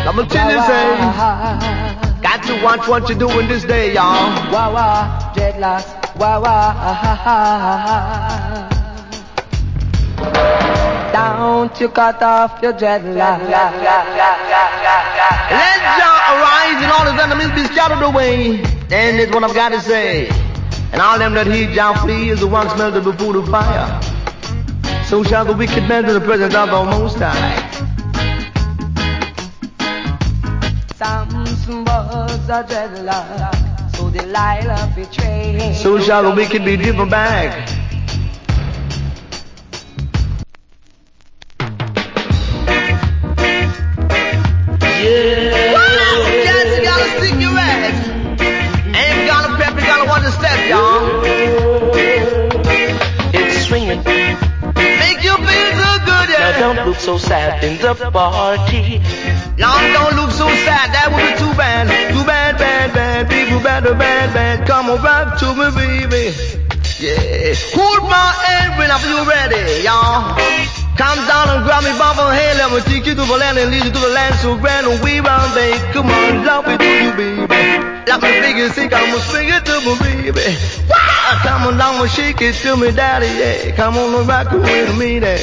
I'ma tell you say, got to watch what you're doing this day, y'all. Wah wah, dreadlocks, wah wah. Don't you cut off your dreadlocks. Let Jah arise and all his enemies be scattered away. And it's what I've got to say. And all them that heed Jah flee is the ones melted before the fire. So shall the wicked melt in the presence of the Most High. Samson was a dreadlock, so Delilah betrayed. So shall the wicked be driven back. Yeah. Yes, you gotta stick your ass. Ain't gotta prep, you gotta watch the step, y'all. It's swinging. Make you feel so good, yeah. Now don't look so sad in the party. Now don't look so sad, that would be too bad. Too bad, bad, bad. People bad, bad. Come on back to me, baby. Yeah. Hold my hand whenever you're ready, y'all. Come down and grab me by the hand. Let me take you to the land and lead you to the land so grand and we run, babe. Come on, love it to you, baby. Let me figure you think I'ma swing it to me, baby. Wow. Come on down and shake it to me, daddy, yeah. Come on and rock it with me, there.